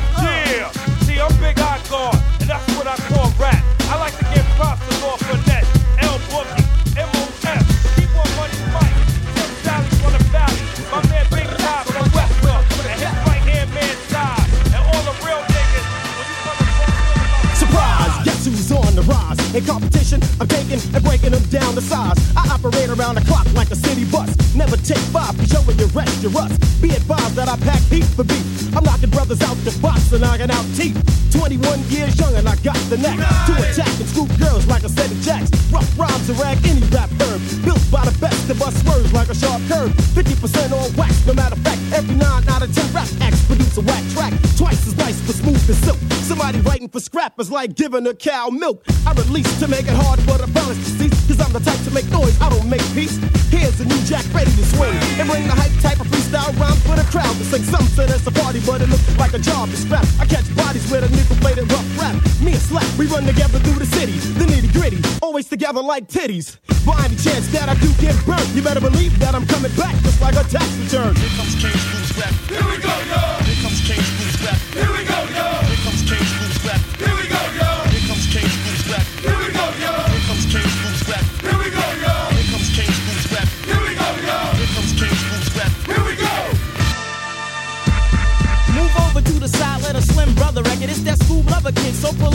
See, I'm Big Hardcore, and that's what I call rap. I like to give props to Lord Finesse, L Boogie, M.O.F. Keep on money fight. Tim Sally from the valley. My man Big Top from Westbrook, and his right hand man side, and all the real niggas. Surprise! Guess who's on the rise? In competition, I'm taking and breaking them down to size. I operate around the clock like a city bus. Never take five for showing your rest, your rust. Be advised that I pack heat for beat. I'm knocking brothers out the box and knocking out teeth. 21 years young and I got the knack to attack and scoop girls like a set of jacks. Rough rhymes to rag any rap verb. Built by the best to bust words like a sharp curve. 50% on wax, no matter of fact. Every 9 out of 10 rap acts produce a whack track. Twice as nice but smooth as silk. Somebody writing for scrap is like giving a cow milk. I release to make it hard for the fellas to cease. Cause I'm the type to make noise, I don't make peace. Here's a new jack ready to swing. And bring the hype type of freestyle rhymes for the crowd to sing. Some say it's a party, but it looks like a job to scrap. I catch bodies with a nickel-plated rough rap. Me and Slap, we run together through the city. The nitty-gritty, always together like titties. By any chance that I do get burnt, you better believe that I'm coming back just like a tax return. Here comes King's Blues Rap. Here we go, yo. Here comes King's Blues Rap. Here we go, yo. Here comes King's Blues Rap. Here we go, yo. Here comes King's Blues Rap. Here we go, yo. Here comes King's Blues Rap. Here we go, yo. Here comes King's Blues Rap. Here we go, yo. Here comes King's Blues Rap. Here we go. Move over to the side, let a slim brother record. It's that school lover kid, so pull up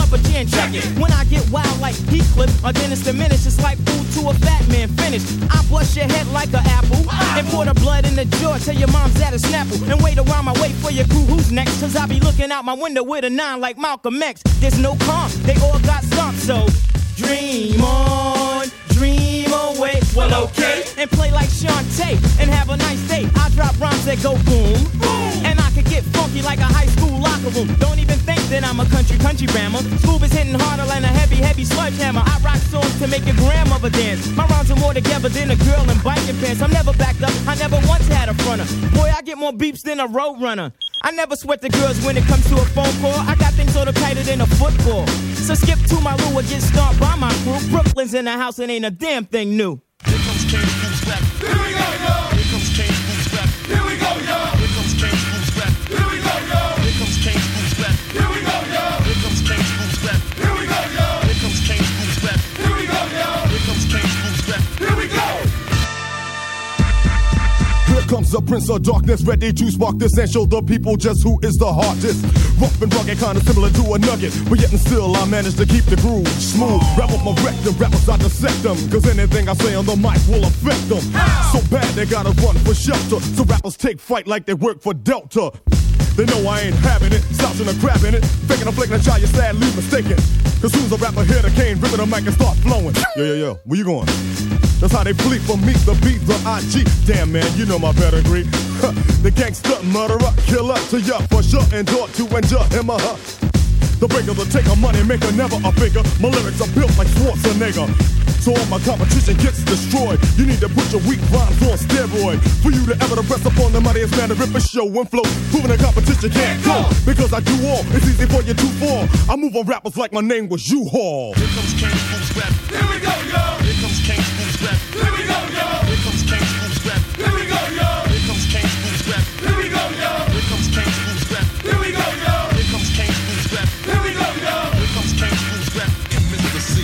up a chin, check it. When I get wild like Heathcliff or Dennis the Menace, it's like food to a fat man finish. I bust your head like an apple and pour the blood in the jaw till your mom's at a snapple. And wait around my way for your crew, who's next? Cause I be looking out my window with a 9 like Malcolm X. There's no calm, they all got stomped, so dream on, dream away. Well, okay, and play like Shantae and have a nice day. I drop rhymes that go boom, boom, and I could get funky like a high school locker room. Don't even think that I'm a country rammer. Scoop is hitting harder than a heavy sledgehammer. I rock songs to make your grandmother dance. My rhymes are more together than a girl in biking pants. I'm never backed up, I never once had a fronter. Boy, I get more beeps than a road runner. I never sweat the girls when it comes to a phone call. I got things sort of tighter than a football. So skip to my loo or get stomped by my crew. Brooklyn's in the house and ain't a damn thing new. Here comes King Boots rap. Here we go, yo. Here comes King Boots rap. Here we go, yo. Here comes King Boots rap. Here we go, yo. Here comes King Boots rap. Here we go, yo. Here comes King Boots rap. Here we go, yo. Here comes King Boots rap. Here we go, yo. Here comes King Boots rap. Here we go. Here comes the Prince of Darkness, ready to spark this and show the people just who is the hardest. Rough and rugged, kinda similar to a nugget, but yet and still I manage to keep the groove smooth. Rap up my rectum, rappers I dissect them, cause anything I say on the mic will affect them. So bad they gotta run for shelter, so rappers take flight like they work for Delta. They know I ain't having it, slouching or grabbing it, faking or flaking a child, you're sadly mistaken. Cause soon as a rapper hit a cane, ripping the mic and start flowing. Yo, where you going? That's how they flee from me, the beat, the IG. Damn man, you know my pedigree. The gangster, murderer, killer to ya for sure, endure to endure him or her. The breaker, the taker, money maker, never a figure. My lyrics are built like Schwarzenegger. So all my competition gets destroyed. You need to put your weak rhymes on steroid for you to ever to rest upon the mightiest man to rip a show and flow. Proving the competition can't go because I do all. It's easy for you to fall. I move on rappers like my name was U-Haul. Here comes King Boots rap. Here we go, yo. Here comes King Boots rap. Here we go, yo. Here comes King Boots rap. Here we go, yo. Here comes King Boots rap. Here we go, yo. Here comes King Boots rap. Here we go, yo. Here comes King Boots rap. Here we go, yo. Here comes King Boots rap. Mr. C.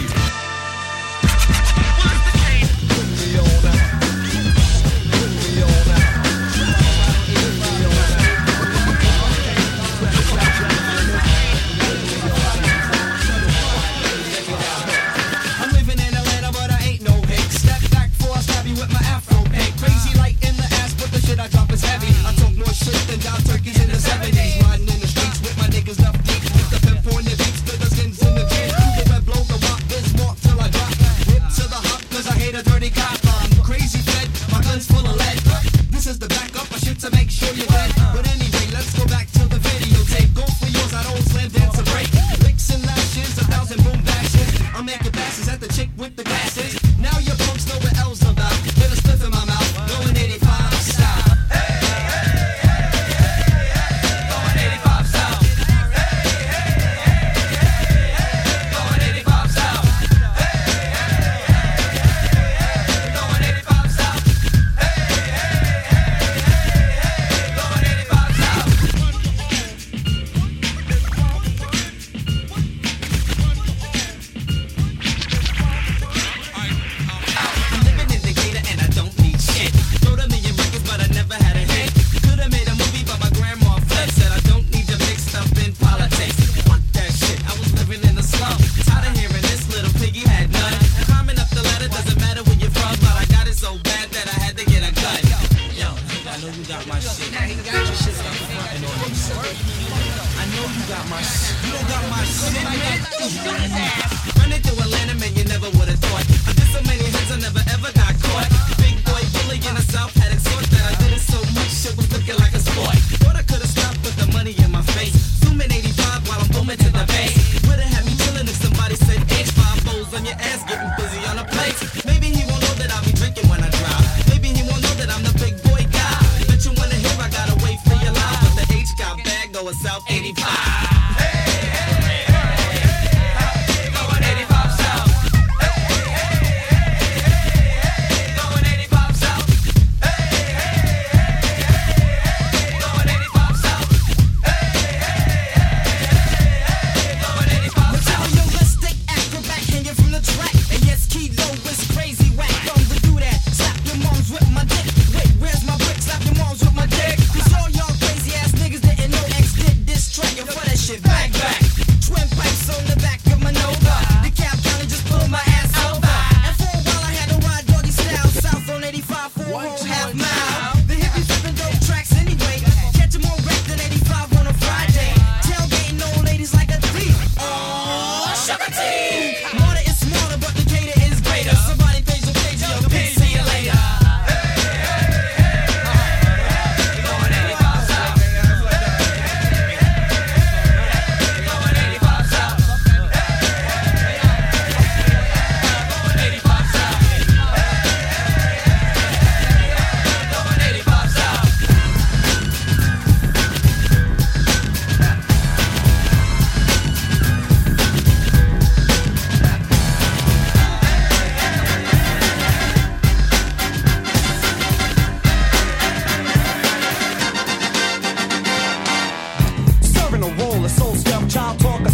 South 85.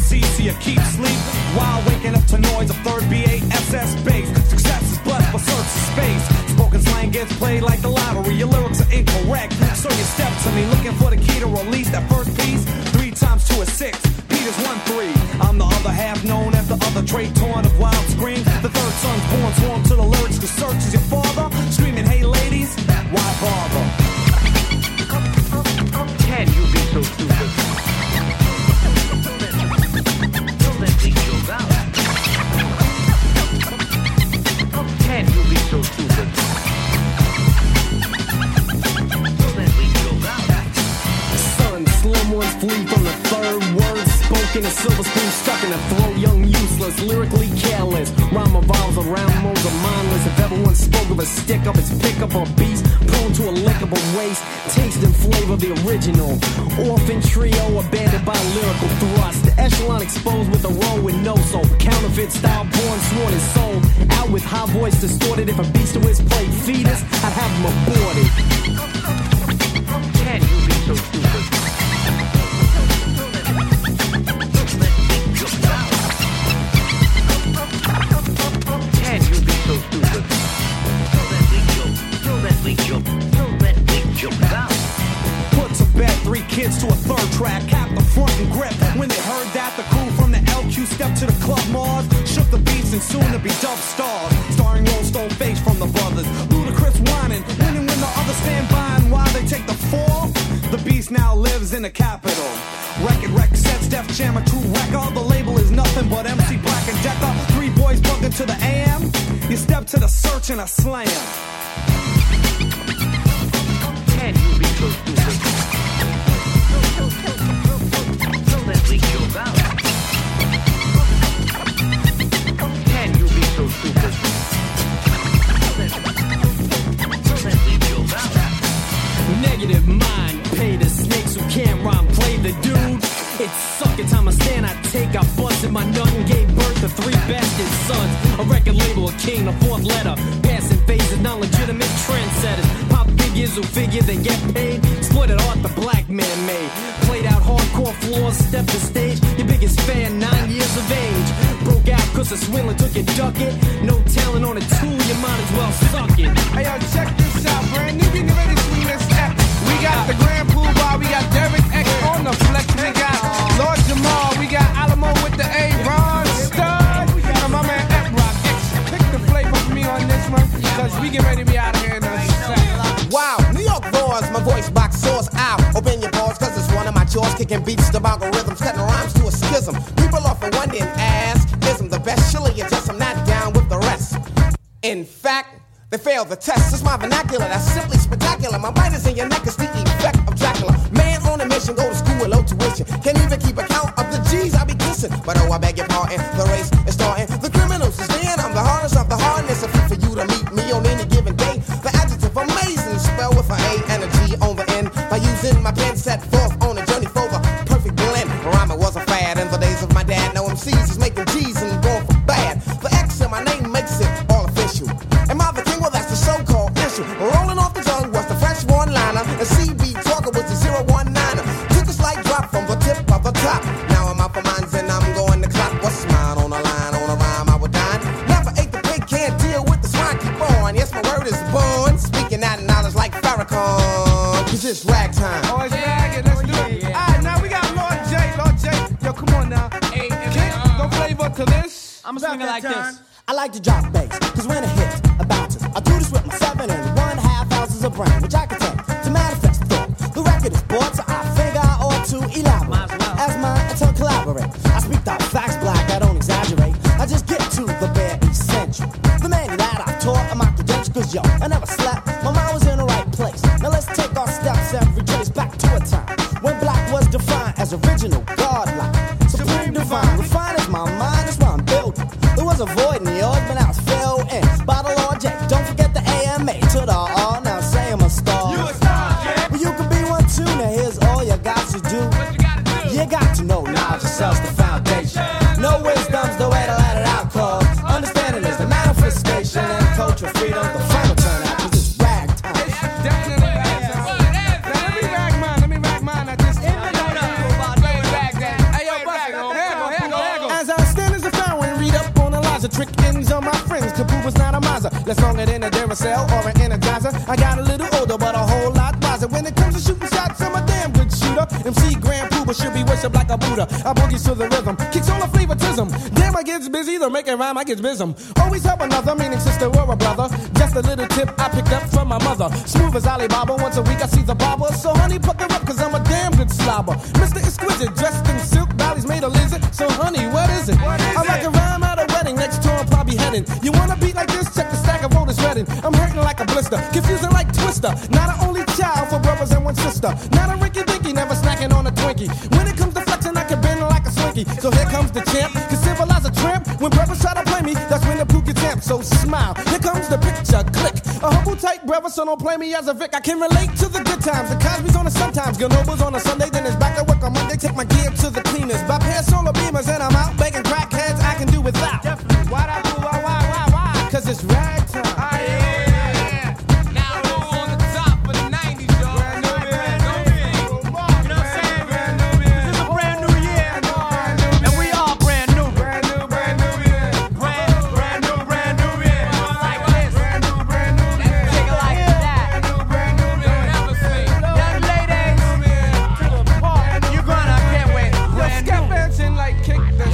MC, so you keep sleep while waking up to noise of third BASS bass. Success is blessed, but search for space. Spoken slang gets played like the lottery. Your lyrics are incorrect, so you step to me looking for the key to release that first piece. 3 times 2 is 6. Peter's 1-3. I'm the other half, known as the other Trey Torn of Wild Scream. The third son's born, swarm to the lyrics, cause Search is your father. Screaming, hey ladies, why bother? Can you be so stupid? Don't let me joke out. Can you be so stupid? Don't let me joke out. Son, slim ones flee from the third word spoken. A silver spoon stuck in a throat, young, useless, lyrically careless. Rhyme revolves around modes of mindless. If everyone spoke of a stick up, it's pick up a beast, prone to a lickable waste. Taste and flavor the original. Orphan trio abandoned by lyrical thrust. The echelon exposed with a roll with no soul. Counterfeit style born, sworn and sold. Out with high voice distorted. If a beast to his played fetus, I'd have him aborted. Can you be so stupid? Can you be so stupid? Don't let me joke. Don't let me joke. Don't let me joke out. Put to bed 3 kids to a third track, cap the front and grip. When they heard that, the crew from the LQ stepped to the club Mars, shook the beats and soon to be dub stars. Starring Roll Stone Face from the brothers, Ludacris whining, winning when the others stand by and while they take the fall. The beast now lives in the capital. Record sets, Def Jam, a true record. The label is nothing but MC Black and Decker. 3 boys bugging to the AM. You step to the Search and I slam. Can you be so stupid? Don't let me joke out. Can you be so stupid? Don't let me joke out. Negative mind, pay the snakes who can't rhyme, play the dude. It's sucking time I stand, I take, I busted my nut and gave birth to 3 bastard sons. A record label, a king, a 4th letter. Passing phases, non-legitimate trendsetters. Pop figures who figure they get paid. Exploited art the black man made. Played out hardcore floors, stepped the stage. Your biggest fan, 9 years of age. Broke out cause the swindler took your ducket. No talent on a tool, you might as well suck it. Hey yo, check this out, brand new, we ready to swing this X. We got the Grand Pool Bar, we got Derek X on the flex, we got Lord Jamal, we got Alamo with the A, Ron Stud, and my man F-Rock X. Pick the flavor for me on this one, cause we get ready to be out of here in a second. Wow, New York roars, my voice box soars out. Open your balls, cause it's one of my chores. Kicking beats to bongo rhythms, cutting rhymes to a schism. People often wondering, ask, ism the best? Surely it's just I'm not down with the rest. In fact, they fail the test. It's my vernacular, that's simply spectacular. My bite is in your neck, it's the effect of Dracula. Man on a mission, go to school with low tuition. Can't even keep account of the G's I be kissing. But oh, I beg your pardon, the race is starting. The criminals is there, I'm the hardest of the hardness. If for you to meet me on any given day. The adjective amazing, spell with an A and a G on the end. By using my pen set forth on a journey for the perfect blend. Rhyming was a fad in the days of my dad. No MCs is making G's and going for bad. The X in my name makes it all official. Am I the king? Well, that's the so-called issue. Rolling off the tongue was the French one-liner. And CB Talker was the 019er. Took a slight drop from the tip of the top. Now I'm out for mines and I'm going to clock. What's mine on the line, on a rhyme I would dine. Never ate the pig, can't deal with the swine. Keep on, yes, my word is born. Speaking that knowledge like Farrakhan. Cause it's ragtime. Oh, it's ragging, let's do it. Alright, now we got Lord J. Yo, come on now. Kick the flavor to this. I'm swinging like this. I like to drop bass, cause when it hits, I bounce it. I do this with my 7 1/2 ounces of brain, which I can take to manifest thought. The record is bought, so I figure I ought to elaborate. As mine to collaborate. I speak the facts black, I don't exaggerate. I just get to the bare essential. The man that I taught, I'm my credentials, cause yo, I never slept. My mind was in the right place. Now let's take our steps and retrace back to a time when black was defined as original, godlike, supreme divine. Refined as my mind, is why I'm building. There was a void in the earth, but now it's filled in by the Lord J. Don't forget the AMA to the R. Now say I'm a star. You a star, yeah. Well, you can be one too. Now here's all you got to do. What you gotta do? You got to know knowledge itself's the foundation. No wisdom's the way to let it out, cause understanding is the manifestation and culture freedom, the final turnout, cause it's ragtime. It's definitely ragtime. Now let me rag mine. I just rag that. Hey, yo, Buster, trick ends on my friends. Kaboo was not a miser. Less longer than a Duracell or an Energizer. I got a little older, but a whole lot wiser. When it comes to shooting shots, I'm a damn good shooter. MC Grand Pooba should be worshipped like a Buddha. I boogie to the rhythm, kicks all the favoritism. Damn, I gets busy, to make it rhyme, I gets bism. Always help another, meaning sister or a brother. Just a little tip I picked up from my mother. Smooth as Alibaba, once a week I see the barber. So honey, pucker up, cause I'm a damn good slobber. Mr. Exquisite, dressed in silk, Bally's made a lizard. So honey, what is it? I like a rhyme at a wedding, next tour I'm probably heading. You want a beat like this? Check the stack of Otis Redding. I'm hurting like a blister, confusing like Twister. Not an only child for brothers and one sister. Not a rinky dinky, never snacking on a Twinkie. When it comes to flexing, I can bend like a slinky. So here comes the champ, can civilize a tramp. When brothers try to play me, that's when the pook gets amp. So smile, here comes the picture, click. A humble type brother, so don't play me as a Vic. I can relate to the good times. The Cosby's on the sometimes. Grenobles on a Sunday, then it's back to work on Monday. Take my gear to the cleaners. Bypass solar beamers, and I'm out begging crackheads. I can do without. Definitely. Why? Cause it's rag time. Now who on the top of the 90s, y'all? Brand new year. You know what I'm saying? This is a brand new year. And we are brand new. Brand new year. Brand new year. Like this. Brand new year. Take it like that. Brand new year. Never see. Young ladies, to the park. You're gonna, I can't wait. Yo, Scat Mansion like kick the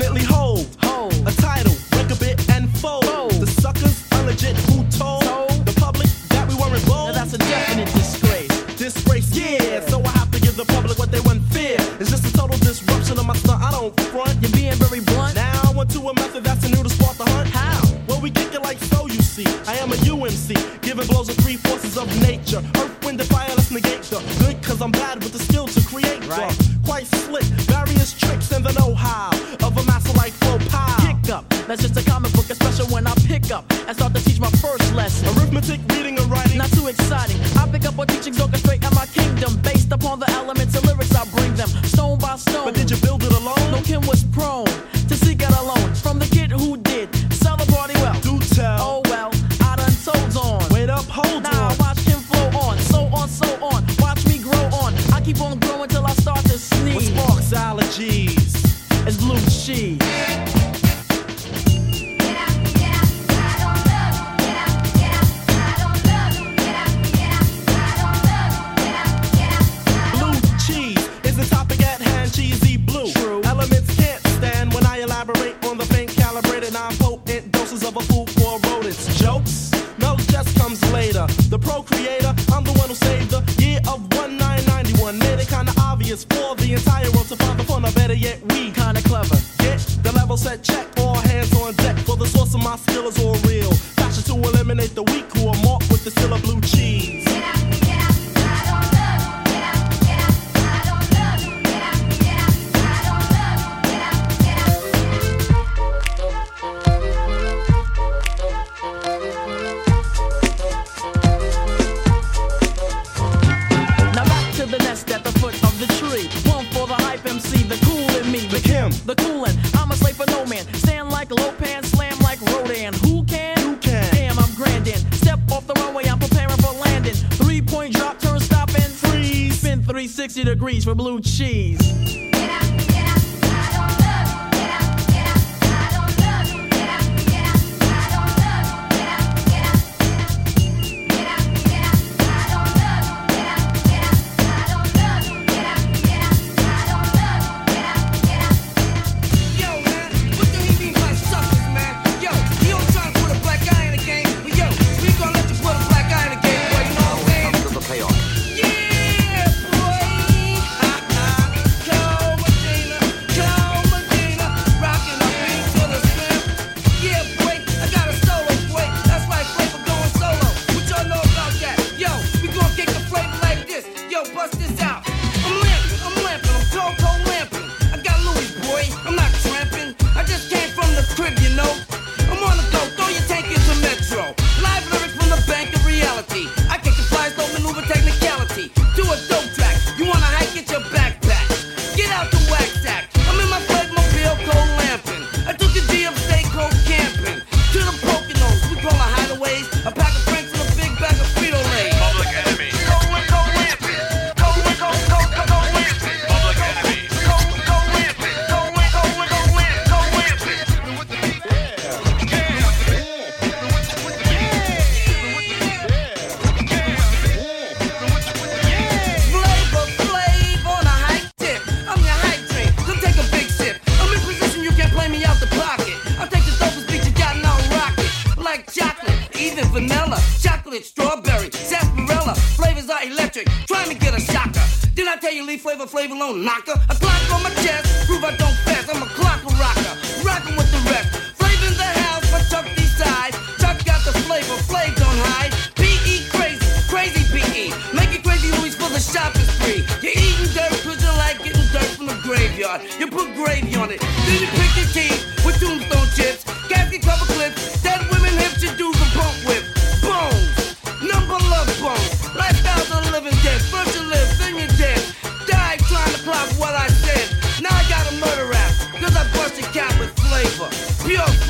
definitely hold a title, break a bit and fold. The suckers unlegit who told the public that we weren't bold. Now that's a definite disgrace. Disgrace, yeah. So I have to give the public what they want fear. It's just a total disruption of my stunt. I don't front. You're being very blunt. Now I went to a method that's new to spark the hunt. How? Well, we kick it like so, you see. I am a UMC, giving blows of three forces of nature. Earth, wind, and fire, let's negate the good, cause I'm bad with the skill to create right. Quite slick, various tricks and the know-how of a master like Flo Pal. Kick up, that's just a comic book, especially when I pick up and start to teach my first lesson. Arithmetic, reading, and writing. Not too exciting. I pick up on teachings orchestrate at my kingdom, based upon the elements and lyrics I bring them, stone by stone. But did you build it alone? No, Kim was prone to seek out alone from the kid who did sell the party well. Do tell. Oh well, I done told on. Wait up, hold now on. Watch him flow on, so on, so on. Watch me grow on. I keep on growing till I start to sneeze. What sparks allergies? It's blue cheese. Blue cheese is the topic at hand, cheesy blue. True. Elements can't stand when I elaborate on the faint calibrated non-potent doses of a food for rodents. Jokes? No, just comes later. The procreator, I'm the one who saved the year of 1991. Made it kinda obvious for the entire world to find the fun, or better yet, we kinda clever. Get the level set, check, all hands on deck. For the source of my skill is all real. Fashion to eliminate the weak who are marked with the seal of blue cheese. The nest at the foot of the tree. One for the hype MC, the cool in me. The Kim, the coolin'. I'm a slave for no man. Stand like Lopan, slam like Rodan. Who can? You can. Damn, I'm grandin'. Step off the runway, I'm preparing for landing. 3-point drop, turn, stop, and freeze. Spin 360 degrees for blue cheese. Flavor alone, knocker. A clock on my chest, prove I don't fast. I'm a clock rocker, rockin' with the rest. Flavor in the house, my Chuck D side. Chuck got the flavor, Flav don't hide. P.E. crazy, crazy P.E. Make it crazy Louis for the shopping spree. You're eating dirt cause you like getting dirt from the graveyard. You put gravy on it, then you pick your teeth with tombstone chips. Casket cover clips, dead women hips, you do the bump whip. Bones, number love bones. Lifestyles of the living dead, first you live, then you're dead. Trying to clock what I said. Now I got a murder rap, cause I busted cap with flavor. Pure